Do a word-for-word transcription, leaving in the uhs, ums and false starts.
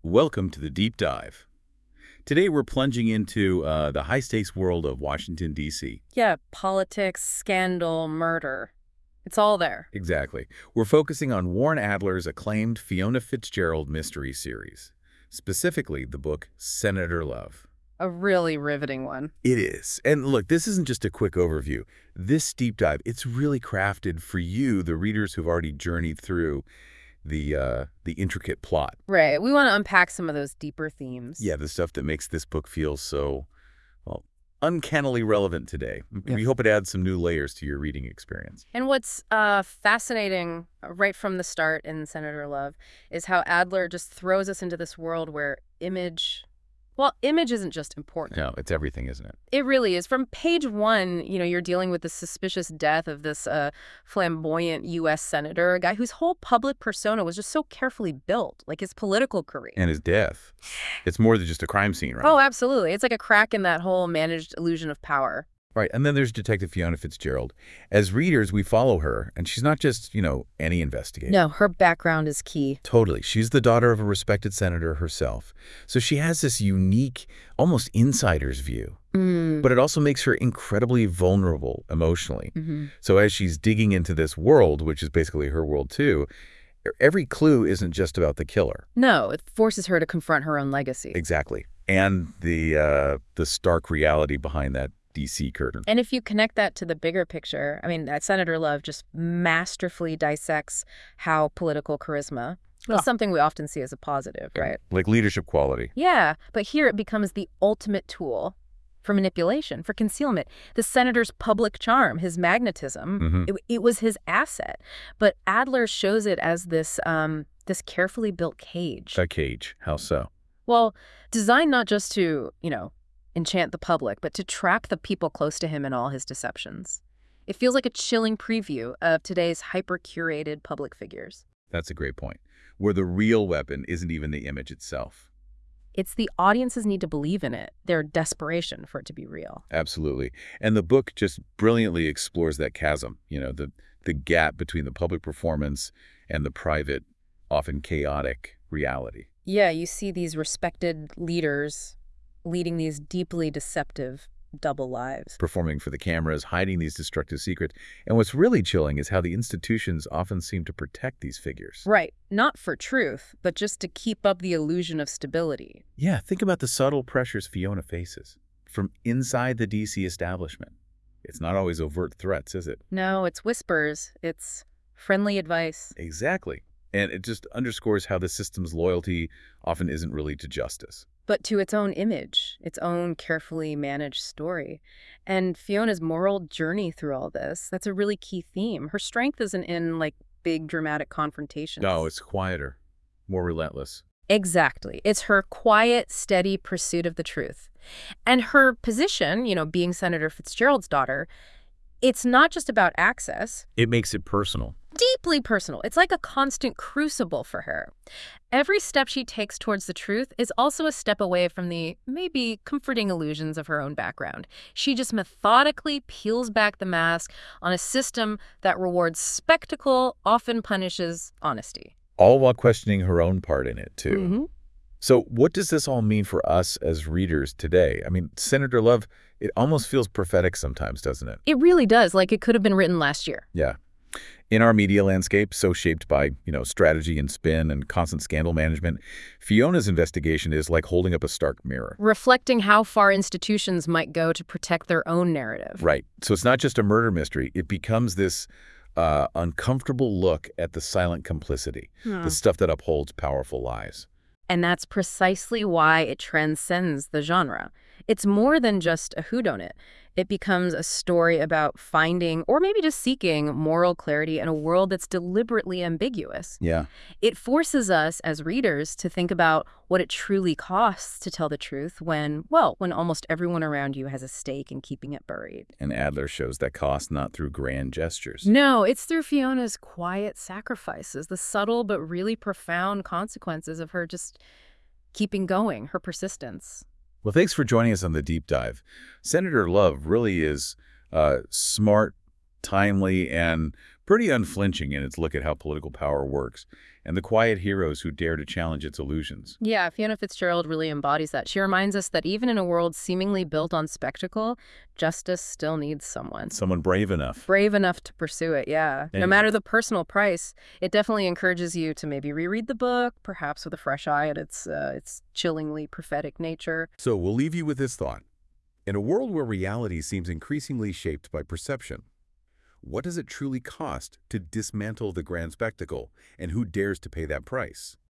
Welcome to the Deep Dive. Today we're plunging into uh, the high-stakes world of Washington, D C Yeah, politics, scandal, murder. It's all there. Exactly. We're focusing on Warren Adler's acclaimed Fiona Fitzgerald mystery series, specifically the book Senator Love. A really riveting one. It is. And look, this isn't just a quick overview. This deep dive, it's really crafted for you, the readers who've already journeyed through the uh, the intricate plot. Right. We want to unpack some of those deeper themes. Yeah, the stuff that makes this book feel so, well, uncannily relevant today. Yeah. We hope it adds some new layers to your reading experience. And what's uh, fascinating right from the start in Senator Love is how Adler just throws us into this world where image... Well, image isn't just important. No, it's everything, isn't it? It really is. From page one, you know, you're dealing with the suspicious death of this uh, flamboyant U S senator, a guy whose whole public persona was just so carefully built, like his political career. And his death. It's more than just a crime scene, right? Oh, absolutely. It's like a crack in that whole managed illusion of power. Right, and then there's Detective Fiona Fitzgerald. As readers, we follow her, and she's not just, you know, any investigator. No, her background is key. Totally. She's the daughter of a respected senator herself. So she has this unique, almost insider's view. Mm. But it also makes her incredibly vulnerable emotionally. Mm-hmm. So as she's digging into this world, which is basically her world too, every clue isn't just about the killer. No, it forces her to confront her own legacy. Exactly. And the uh, the stark reality behind that D C curtain. And if you connect that to the bigger picture, I mean, that Senator Love just masterfully dissects how political charisma Oh. is something we often see as a positive, right? Like leadership quality. Yeah, but here it becomes the ultimate tool for manipulation, for concealment. The senator's public charm, his magnetism, Mm-hmm. it, it was his asset. But Adler shows it as this um, this carefully built cage. A cage. How so? Well, designed not just to, you know, enchant the public, but to trap the people close to him in all his deceptions. It feels like a chilling preview of today's hyper-curated public figures. That's a great point. Where the real weapon isn't even the image itself. It's the audience's need to believe in it, their desperation for it to be real. Absolutely. And the book just brilliantly explores that chasm, you know, the, the gap between the public performance and the private, often chaotic reality. Yeah, you see these respected leaders leading these deeply deceptive double lives. Performing for the cameras, hiding these destructive secrets. And what's really chilling is how the institutions often seem to protect these figures. Right. Not for truth, but just to keep up the illusion of stability. Yeah, think about the subtle pressures Fiona faces from inside the D C establishment. It's not always overt threats, is it? No, it's whispers. It's friendly advice. Exactly. And it just underscores how the system's loyalty often isn't really to justice, but to its own image, its own carefully managed story. And Fiona's moral journey through all this, that's a really key theme. Her strength isn't in, like, big dramatic confrontations. No, it's quieter, more relentless. Exactly. It's her quiet, steady pursuit of the truth. And her position, you know, being Senator Fitzgerald's daughter, it's not just about access. It makes it personal. Deeply personal. It's like a constant crucible for her. Every step she takes towards the truth is also a step away from the maybe comforting illusions of her own background. She just methodically peels back the mask on a system that rewards spectacle, often punishes honesty. All while questioning her own part in it, too. Mm-hmm. So what does this all mean for us as readers today? I mean, Senator Love, it almost feels prophetic sometimes, doesn't it? It really does, like it could have been written last year. Yeah. In our media landscape, so shaped by, you know, strategy and spin and constant scandal management, Fiona's investigation is like holding up a stark mirror. Reflecting how far institutions might go to protect their own narrative. Right. So it's not just a murder mystery. It becomes this uh, uncomfortable look at the silent complicity, Hmm. the stuff that upholds powerful lies. And that's precisely why it transcends the genre. It's more than just a whodunit. It becomes a story about finding, or maybe just seeking, moral clarity in a world that's deliberately ambiguous. Yeah. It forces us as readers to think about what it truly costs to tell the truth when, well, when almost everyone around you has a stake in keeping it buried. And Adler shows that cost not through grand gestures. No, it's through Fiona's quiet sacrifices, the subtle but really profound consequences of her just keeping going, her persistence. Well, thanks for joining us on the deep dive. Senator Love really is uh, smart, timely and pretty unflinching in its look at how political power works and the quiet heroes who dare to challenge its illusions. Yeah, Fiona Fitzgerald really embodies that. She reminds us that even in a world seemingly built on spectacle, justice still needs someone Someone brave enough. brave enough to pursue it, yeah. No And- matter the personal price, it definitely encourages you to maybe reread the book, perhaps with a fresh eye at its, uh, its chillingly prophetic nature. So we'll leave you with this thought. In a world where reality seems increasingly shaped by perception, what does it truly cost to dismantle the grand spectacle, and who dares to pay that price?